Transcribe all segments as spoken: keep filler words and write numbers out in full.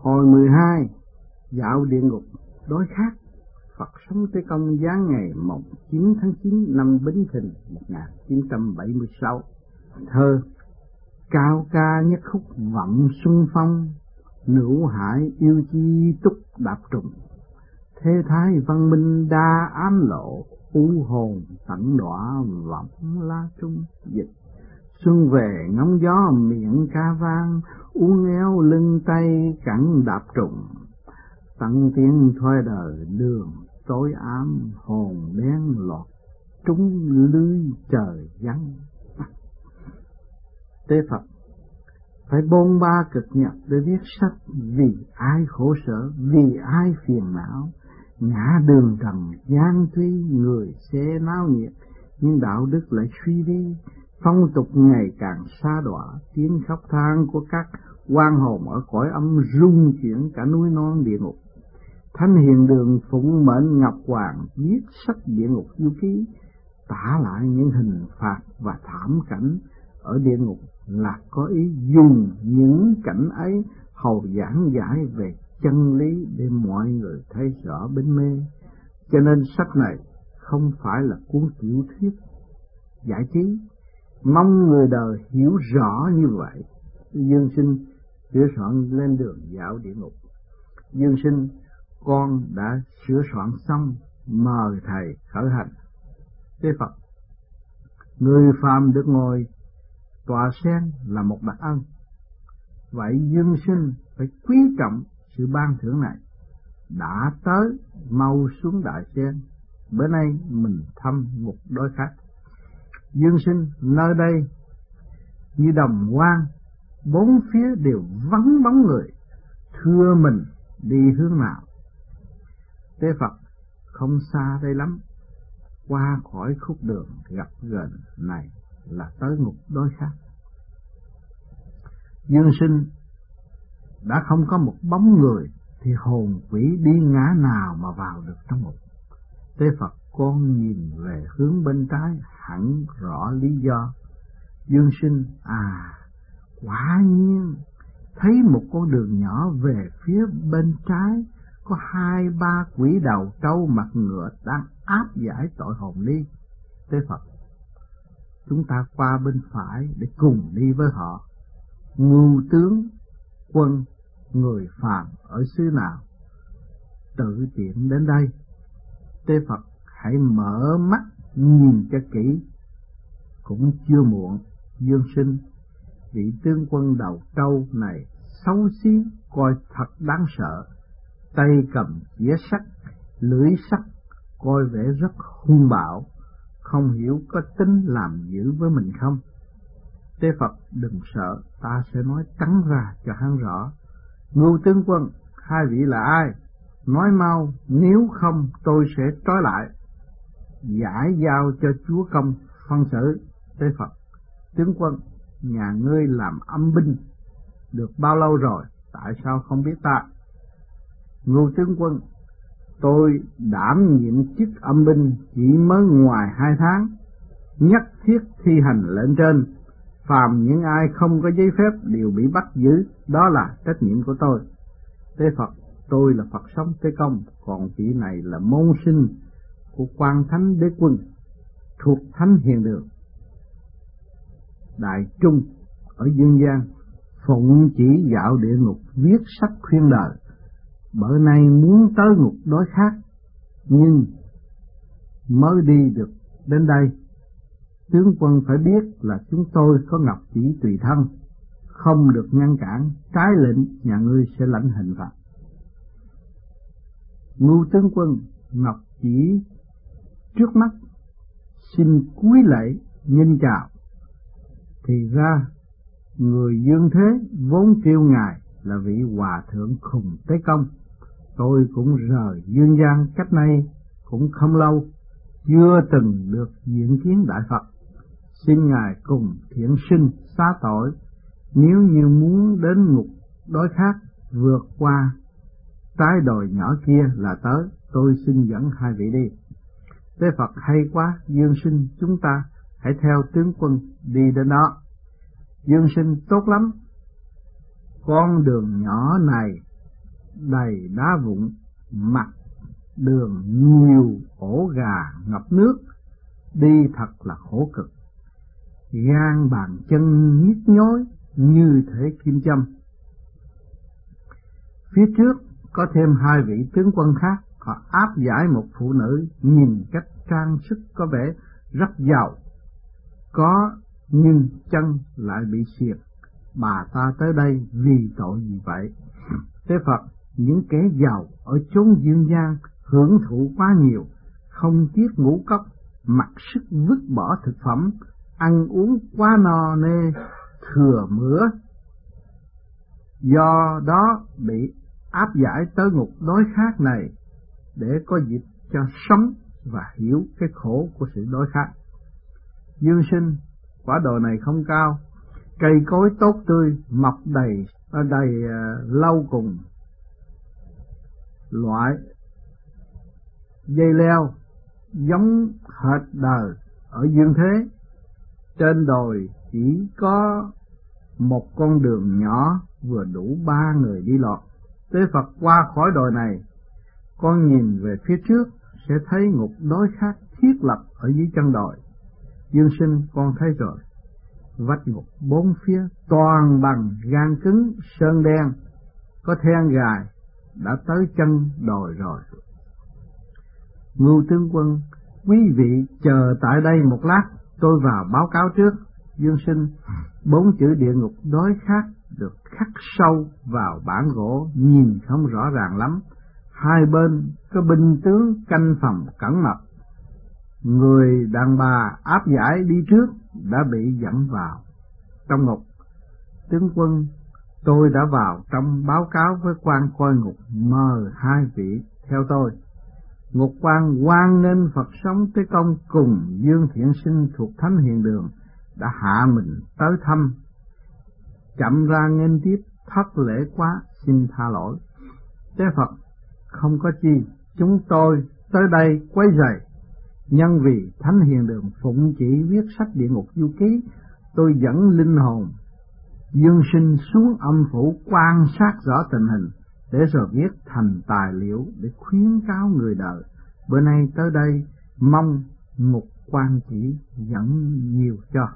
Hồi mười hai, dạo địa ngục đối khác. Phật sống Tế Công giáng ngày mồng chín tháng chín năm Bính Thìn một nghìn chín trăm bảy mươi sáu. Thơ: cao ca nhất khúc vọng xuân phong, nữ hải yêu chi túc đạp trùng. Thế thái văn minh đa ám lộ, u hồn tận đọa vọng la trung. Dịch: xuân về ngóng gió miệng ca vang, uốn éo lưng tay cẳng đạp trùng. Tận tiếng thoái đời đường tối ám, hồn đen lọt trúng lưới trời vắng. Tế Phật phải bôn ba cực nhọc để viết sách, vì ai khổ sở, vì ai phiền não. Ngã đường trần gian tuy, người sẽ náo nhiệt, nhưng đạo đức lại suy đi. Phong tục ngày càng xa đọa, tiếng khóc than của các oan hồn ở cõi âm rung chuyển cả núi non địa ngục. Thánh Hiền Đường phụng mệnh Ngọc Hoàng viết sách Địa Ngục Du Ký, tả lại những hình phạt và thảm cảnh ở địa ngục, là có ý dùng những cảnh ấy hầu giảng giải về chân lý để mọi người thấy rõ bến mê. Cho nên sách này không phải là cuốn tiểu thuyết giải trí, mong người đời hiểu rõ như vậy. Dương Sinh sửa soạn lên đường dạo địa ngục. Dương Sinh, con đã sửa soạn xong, mời thầy khởi hành. Tế Phật: người phàm được ngồi tọa sen là một đặc ân, vậy Dương Sinh phải quý trọng sự ban thưởng này. Đã tới, mau xuống đại sen, bữa nay mình thăm một đối khách. Dương Sinh, nơi đây như đồng hoang, bốn phía đều vắng bóng người, thưa mình đi hướng nào? Tế Phật: không xa đây lắm, qua khỏi khúc đường gặp gần này là tới ngục đối khác. Dương Sinh, đã không có một bóng người thì hồn quỷ đi ngã nào mà vào được trong ngục? Tế Phật: con nhìn về hướng bên trái hẳn rõ lý do. Dương Sinh: à, quả nhiên thấy một con đường nhỏ về phía bên trái, có hai ba quỷ đầu trâu mặt ngựa đang áp giải tội hồn đi. Tế Phật: chúng ta qua bên phải để cùng đi với họ. Ngưu tướng quân người phàm ở xứ nào tự tiện đến đây? Tế Phật: hãy mở mắt nhìn cho kỹ, cũng chưa muộn. Dương Sinh: vị tướng quân đầu trâu này xấu xí coi thật đáng sợ, tay cầm chĩa sắt, lưỡi sắt, coi vẻ rất hung bạo, không hiểu có tính làm dữ với mình không? Tế Phật: đừng sợ, ta sẽ nói trắng ra cho hắn rõ. Ngưu tướng quân, hai vị là ai? Nói mau, nếu không tôi sẽ trói lại, giải giao cho chúa công phân xử. Tế Phật: tướng quân, nhà ngươi làm âm binh được bao lâu rồi, tại sao không biết ta? Ngưu tướng quân: tôi đảm nhiệm chức âm binh chỉ mới ngoài hai tháng, nhất thiết thi hành lệnh trên. Phàm những ai không có giấy phép đều bị bắt giữ, đó là trách nhiệm của tôi. Tế Phật: tôi là Phật sống Tế Công, còn vị này là môn sinh của Quan Thánh Đế Quân, thuộc Thánh Hiền Đường Đại Trung ở Dương gian, phụng chỉ dạo địa ngục viết sách khuyên đời. Bữa nay muốn tới ngục đối khác, nhưng mới đi được đến đây. Tướng quân phải biết là chúng tôi có ngọc chỉ tùy thân, không được ngăn cản, trái lệnh nhà ngươi sẽ lãnh hình phạt. Ngưu tướng quân, ngọc chỉ trước mắt, xin cúi lạy nghênh chào. Thì ra người dương thế vốn kêu ngài là vị hòa thượng Khùng Tế Công. Tôi cũng rời dương gian cách nay cũng không lâu, chưa từng được diện kiến Đại Phật. Xin ngài cùng thiện sinh xá tội, nếu như muốn đến ngục đối khác vượt qua trái đồi nhỏ kia là tới, tôi xin dẫn hai vị đi. Tế Phật: hay quá, Dương Sinh, chúng ta hãy theo tướng quân đi đến đó. Dương Sinh: tốt lắm, con đường nhỏ này đầy đá vụn, mặt đường nhiều ổ gà ngập nước, đi thật là khổ cực. Gan bàn chân nhức nhối như thể kim châm. Phía trước có thêm hai vị tướng quân khác, họ áp giải một phụ nữ nhìn cách trang sức có vẻ rất giàu có, nhưng chân lại bị xiệt. Bà ta tới đây vì tội gì vậy? Thế Phật, những kẻ giàu ở chốn dương gian hưởng thụ quá nhiều, không tiếc ngũ cốc, mặc sức vứt bỏ thực phẩm, ăn uống quá no nê, thừa mửa, do đó bị áp giải tới ngục đói khát này để có dịp cho sống và hiểu cái khổ của sự đói khát. Dương sinh, quả đồi này không cao, cây cối tốt tươi, mọc đầy ở đầy uh, lâu cùng loại dây leo giống hệt đời ở dương thế. Trên đồi chỉ có một con đường nhỏ vừa đủ ba người đi lọt. Tế Phật qua khỏi đồi này, con nhìn về phía trước sẽ thấy ngục đói khát thiết lập ở dưới chân đồi. Dương sinh, con thấy rồi, vách ngục bốn phía toàn bằng gan cứng sơn đen, có then gài, đã tới chân đồi rồi. Ngưu tướng quân, quý vị chờ tại đây một lát, tôi vào báo cáo trước. Dương sinh, bốn chữ địa ngục đói khát được khắc sâu vào bản gỗ, nhìn không rõ ràng lắm. Hai bên có binh tướng canh phòng cẩn mật. Người đàn bà áp giải đi trước đã bị dẫn vào trong ngục. Tướng quân, tôi đã vào trong báo cáo với quan coi ngục, mời hai vị theo tôi. Ngục quan hoan nghênh Phật sống Tế Công cùng Dương Thiện Sinh thuộc Thánh Hiền Đường đã hạ mình tới thăm. Chậm ra nghênh tiếp, thất lễ quá, xin tha lỗi. Tế Phật, không có chi, chúng tôi tới đây quấy rầy. Nhân vì Thánh Hiền Đường phụng chỉ viết sách Địa Ngục Du Ký, tôi dẫn linh hồn Dương sinh xuống âm phủ quan sát rõ tình hình, để rồi viết thành tài liệu để khuyến cáo người đời. Bữa nay tới đây mong ngục quan chỉ dẫn nhiều cho.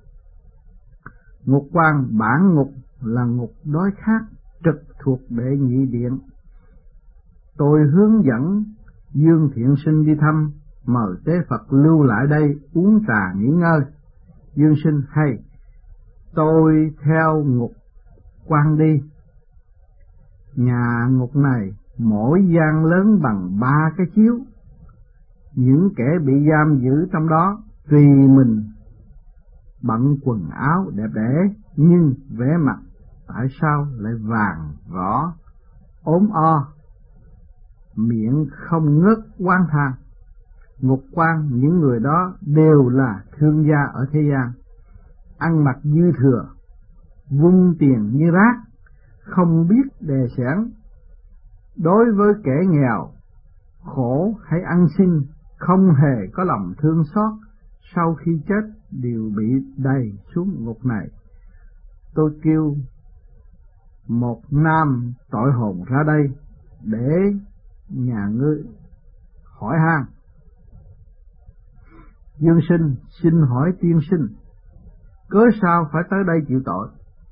Ngục quan bản ngục là ngục đói khát trực thuộc đệ nhị điện. Tôi hướng dẫn Dương Thiện Sinh đi thăm, mời Tế Phật lưu lại đây uống trà nghỉ ngơi. Dương sinh, hay tôi theo ngục quan đi. Nhà ngục này mỗi gian lớn bằng ba cái chiếu. Những kẻ bị giam giữ trong đó tùy mình bận quần áo đẹp đẽ, nhưng vẻ mặt tại sao lại vàng rõ, ốm o, miệng không ngớt oán than. Ngục quan những người đó đều là thương gia ở thế gian, ăn mặc dư thừa, vung tiền như rác, không biết đề xẻn. Đối với kẻ nghèo, khổ hay ăn xin, không hề có lòng thương xót, sau khi chết đều bị đầy xuống ngục này. Tôi kêu một nam tội hồn ra đây để nhà ngươi hỏi han. Dương sinh, xin hỏi tiên sinh, cớ sao phải tới đây chịu tội?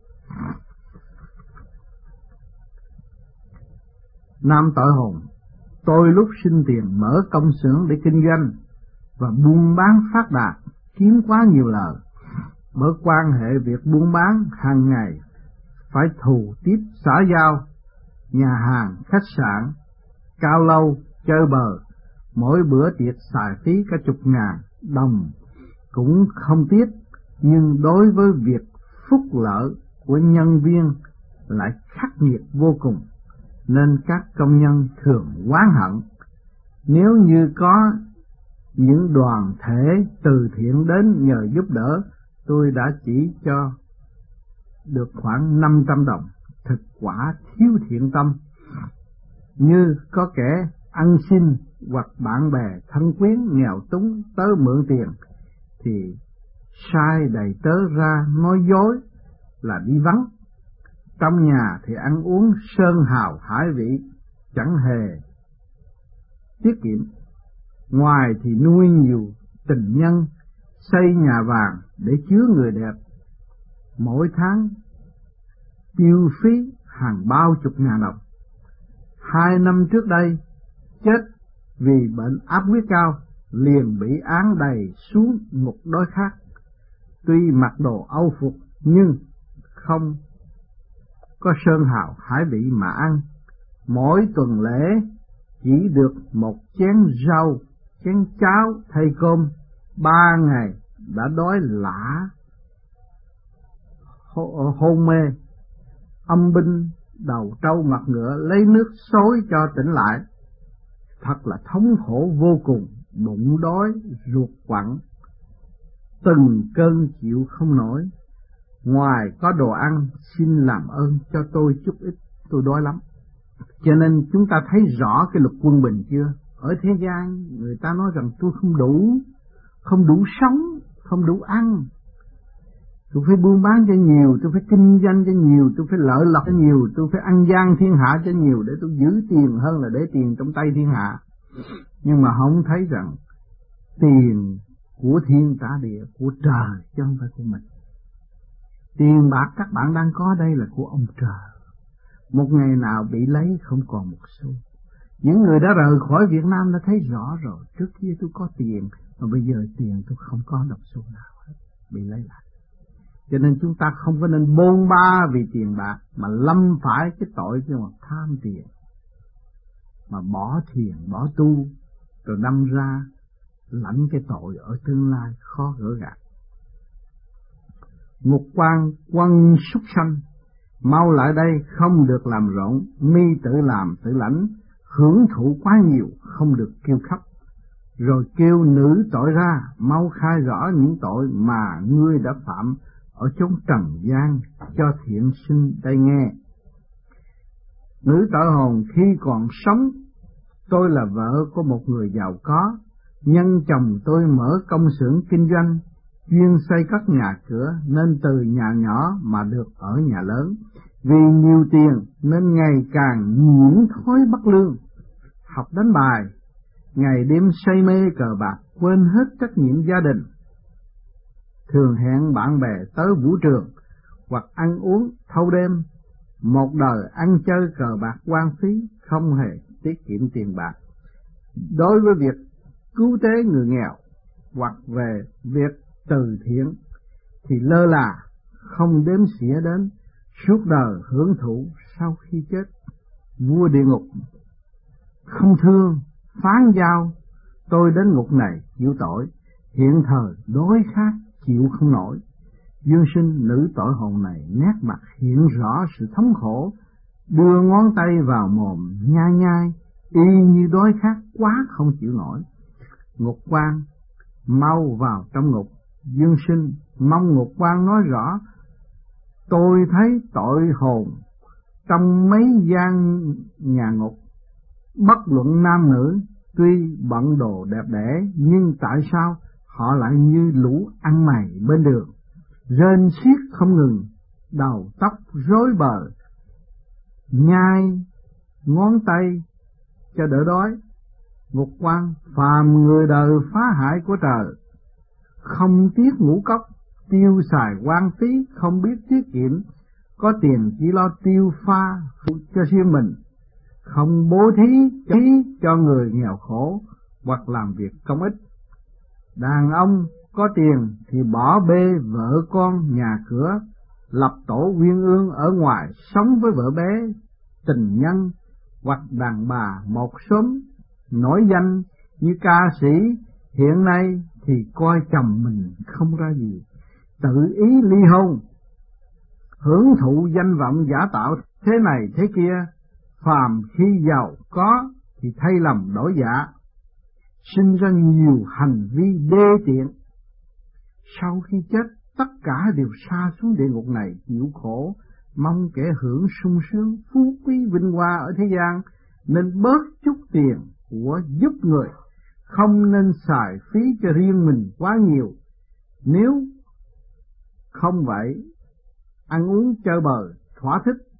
Nam tội hồn, tôi lúc sinh tiền mở công xưởng để kinh doanh và buôn bán phát đạt, kiếm quá nhiều lời. Bởi quan hệ việc buôn bán hàng ngày phải thù tiếp xã giao, nhà hàng, khách sạn, cao lâu, chơi bờ, mỗi bữa tiệc xài phí cả chục ngàn đồng cũng không tiếc. Nhưng đối với việc phúc lợi của nhân viên lại khắc nghiệt vô cùng, nên các công nhân thường oán hận. Nếu như có những đoàn thể từ thiện đến nhờ giúp đỡ, tôi đã chỉ cho được khoảng năm trăm đồng. Thực quả thiếu thiện tâm. Như có kẻ ăn xin hoặc bạn bè thân quyến nghèo túng tới mượn tiền, thì sai đầy tớ ra nói dối là đi vắng. Trong nhà thì ăn uống sơn hào hải vị, chẳng hề tiết kiệm. Ngoài thì nuôi nhiều tình nhân, xây nhà vàng để chứa người đẹp. Mỗi tháng tiêu phí hàng bao chục ngàn đồng. Hai năm trước đây chết vì bệnh áp huyết cao, liền bị án đầy xuống ngục đói khát. Tuy mặc đồ âu phục nhưng không có sơn hào hải vị mà ăn. Mỗi tuần lễ chỉ được một chén rau, chén cháo thay cơm. Ba ngày đã đói lả hôn mê. Âm binh đầu trâu mặt ngựa lấy nước xối cho tỉnh lại. Thật là thống khổ vô cùng, bụng đói ruột quặn, từng cơn chịu không nổi. Ngoài có đồ ăn, xin làm ơn cho tôi chút ít, tôi đói lắm. Cho nên chúng ta thấy rõ cái luật quân bình chưa? Ở thế gian người ta nói rằng tôi không đủ, không đủ sống, không đủ ăn. Tôi phải buôn bán cho nhiều, tôi phải kinh doanh cho nhiều, tôi phải lợi lộc cho nhiều, tôi phải ăn gian thiên hạ cho nhiều để tôi giữ tiền hơn là để tiền trong tay thiên hạ. Nhưng mà không thấy rằng tiền của thiên trả địa, của trời chứ không phải của mình. Tiền bạc các bạn đang có đây là của ông trời. Một ngày nào bị lấy không còn một xu. Những người đã rời khỏi Việt Nam đã thấy rõ rồi. Trước kia tôi có tiền, mà bây giờ tiền tôi không có đồng xu nào hết, bị lấy lại. Cho nên chúng ta không có nên bôn ba vì tiền bạc, mà lâm phải cái tội cho mà tham tiền, mà bỏ thiền, bỏ tu, rồi đâm ra lãnh cái tội ở tương lai khó gỡ gạt. Ngục quan quân súc sanh, mau lại đây, không được làm rộn, mi tự làm tự lãnh, hưởng thụ quá nhiều, không được kêu khóc. Rồi kêu nữ tội ra, mau khai rõ những tội mà ngươi đã phạm ở chốn trần gian, cho thiện sinh đây nghe. Nữ tội hồn khi còn sống, tôi là vợ của một người giàu có, nhân chồng tôi mở công xưởng kinh doanh, chuyên xây các nhà cửa, nên từ nhà nhỏ mà được ở nhà lớn. Vì nhiều tiền nên ngày càng nhiễm thói bất lương, học đánh bài, ngày đêm say mê cờ bạc, quên hết trách nhiệm gia đình. Thường hẹn bạn bè tới vũ trường hoặc ăn uống thâu đêm, một đời ăn chơi cờ bạc hoang phí, không hề tiết kiệm tiền bạc. Đối với việc cứu tế người nghèo hoặc về việc từ thiện thì lơ là, không đếm xỉa đến, suốt đời hưởng thụ sau khi chết. Vua địa ngục không thương, phán giao tôi đến ngục này chịu tội, hiện thời đói khát chịu không nổi. Dương sinh nữ tội hồn này nét mặt hiện rõ sự thống khổ, đưa ngón tay vào mồm nhai nhai, y như đói khát quá không chịu nổi. Ngục quan mau vào trong ngục. Dương sinh mong ngục quan nói rõ, tôi thấy tội hồn trong mấy gian nhà ngục, bất luận nam nữ, tuy bận đồ đẹp đẽ, nhưng tại sao họ lại như lũ ăn mày bên đường, rên xiết không ngừng, đầu tóc rối bời, nhai ngón tay cho đỡ đói. Ngục quan phàm người đời phá hại của trời, không tiếc ngũ cốc, tiêu xài hoang phí, không biết tiết kiệm, có tiền chỉ lo tiêu pha cho riêng mình, không bố thí cho người nghèo khổ hoặc làm việc công ích. Đàn ông có tiền thì bỏ bê vợ con nhà cửa, lập tổ uyên ương ở ngoài sống với vợ bé, tình nhân, hoặc đàn bà một xóm nổi danh như ca sĩ hiện nay thì coi chồng mình không ra gì, tự ý ly hôn, hưởng thụ danh vọng giả tạo thế này thế kia. Phàm khi giàu có thì thay lòng đổi dạ, sinh ra nhiều hành vi đê tiện. Sau khi chết tất cả đều sa xuống địa ngục này chịu khổ, mong kẻ hưởng sung sướng phú quý vinh hoa ở thế gian, nên bớt chút tiền của giúp người, không nên xài phí cho riêng mình quá nhiều. Nếu không vậy, ăn uống chơi bời thỏa thích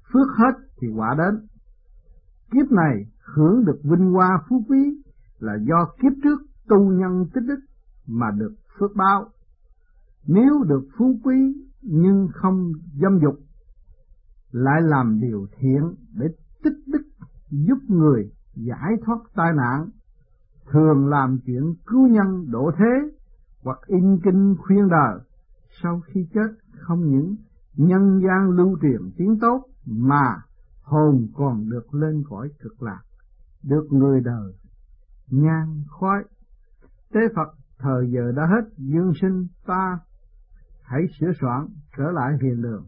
phước hết thì quả đến. Kiếp này hưởng được vinh hoa phú quý là do kiếp trước tu nhân tích đức mà được phước báo. Nếu được phú quý nhưng không dâm dục, lại làm điều thiện để tích đức giúp người giải thoát tai nạn, thường làm chuyện cứu nhân độ thế hoặc in kinh khuyên đời, sau khi chết không những nhân gian lưu truyền tiếng tốt mà hồn còn được lên cõi cực lạc, được người đời nhang khói. Tế Phật thời giờ đã hết, dương sinh ta hãy sửa soạn trở lại hiền đường.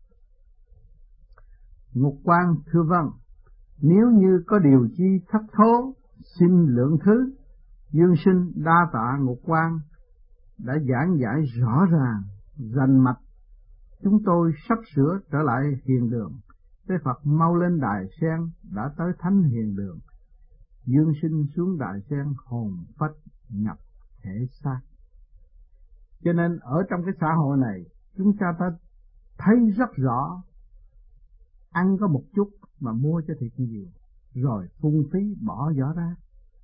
Ngục Quan thưa vâng, nếu như có điều chi thất thố xin lượng thứ. Dương sinh đa tạ Ngục Quan đã giảng giải rõ ràng rành mạch, chúng tôi sắp sửa trở lại hiền đường. Tế Phật mau lên đài sen, đã tới thánh hiền đường. Dương sinh xuống đài sen, hồn phách nhập thể xác. Cho nên ở trong cái xã hội này chúng ta ta thấy rất rõ, ăn có một chút mà mua cho thiệt nhiều, rồi phung phí bỏ giỏ ra.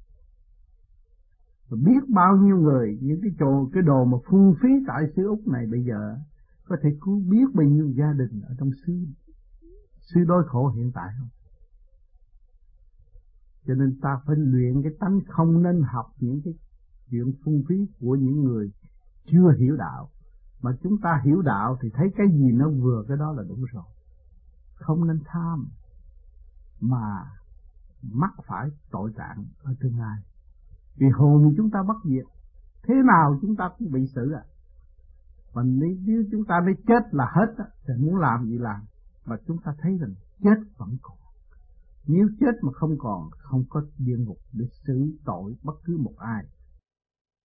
Và biết bao nhiêu người, những cái đồ, cái đồ mà phung phí tại xứ Úc này bây giờ có thể cứu biết bao nhiêu gia đình ở trong xứ xứ đói khổ hiện tại không? Cho nên ta phải luyện cái tánh không nên học những cái chuyện phung phí của những người chưa hiểu đạo. Mà chúng ta hiểu đạo thì thấy cái gì nó vừa cái đó là đúng rồi. Không nên tham mà mắc phải tội trạng ở tương lai. Vì hồn chúng ta bất diệt, thế nào chúng ta cũng bị xử à. Và nếu chúng ta mới chết là hết á, thì muốn làm gì làm. Mà chúng ta thấy rằng chết vẫn còn. Nếu chết mà không còn, không có địa ngục để xử tội bất cứ một ai.